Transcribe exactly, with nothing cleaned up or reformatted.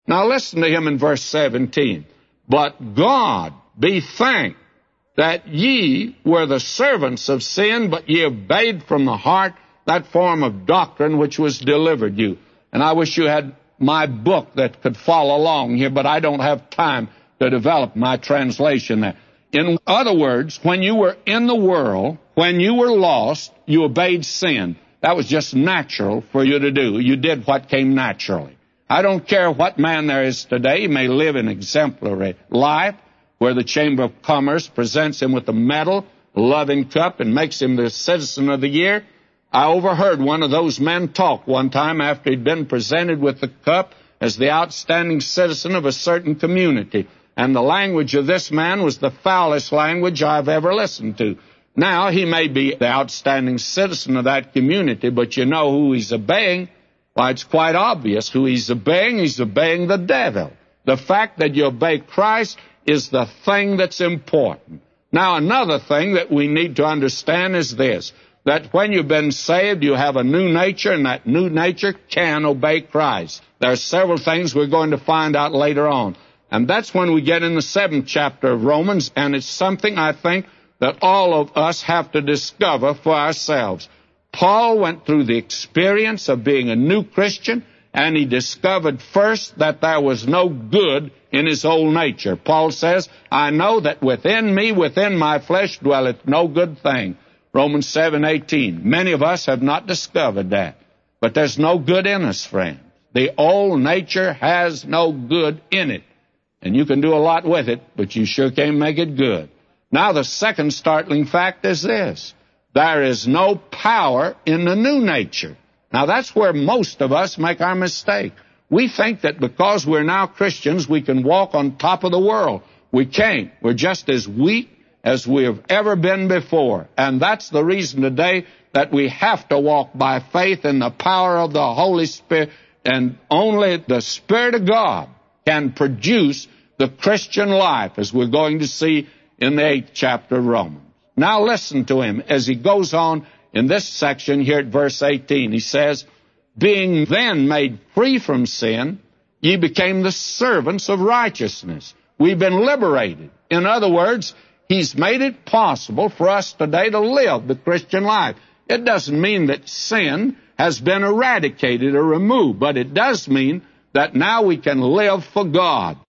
Now listen to him in verse seventeen. But God be thanked that ye were the servants of sin, but ye obeyed from the heart that form of doctrine which was delivered you. And I wish you had my book that could follow along here, but I don't have time to develop my translation there. In other words, when you were in the world, when you were lost, you obeyed sin. That was just natural for you to do. You did what came naturally. I don't care what man there is today. He may live an exemplary life where the Chamber of Commerce presents him with a medal, a loving cup, and makes him the citizen of the year. I overheard one of those men talk one time after he'd been presented with the cup as the outstanding citizen of a certain community. And the language of this man was the foulest language I've ever listened to. Now, he may be the outstanding citizen of that community, but you know who he's obeying? Why, it's quite obvious who he's obeying. He's obeying the devil. The fact that you obey Christ is the thing that's important. Now, another thing that we need to understand is this, that when you've been saved, you have a new nature, and that new nature can obey Christ. There are several things we're going to find out later on. And that's when we get in the seventh chapter of Romans, and it's something I think that all of us have to discover for ourselves. Paul went through the experience of being a new Christian, and he discovered first that there was no good in his old nature. Paul says, I know that within me, within my flesh, dwelleth no good thing. Romans seven eighteen. Many of us have not discovered that. But there's no good in us, friends. The old nature has no good in it. And you can do a lot with it, but you sure can't make it good. Now, the second startling fact is this. There is no power in the new nature. Now, that's where most of us make our mistake. We think that because we're now Christians, we can walk on top of the world. We can't. We're just as weak as we have ever been before. And that's the reason today that we have to walk by faith in the power of the Holy Spirit, and only the Spirit of God can produce the Christian life, as we're going to see in the eighth chapter of Romans. Now listen to him as he goes on in this section here at verse eighteen. He says, being then made free from sin, ye became the servants of righteousness. We've been liberated. In other words, he's made it possible for us today to live the Christian life. It doesn't mean that sin has been eradicated or removed, but it does mean that now we can live for God.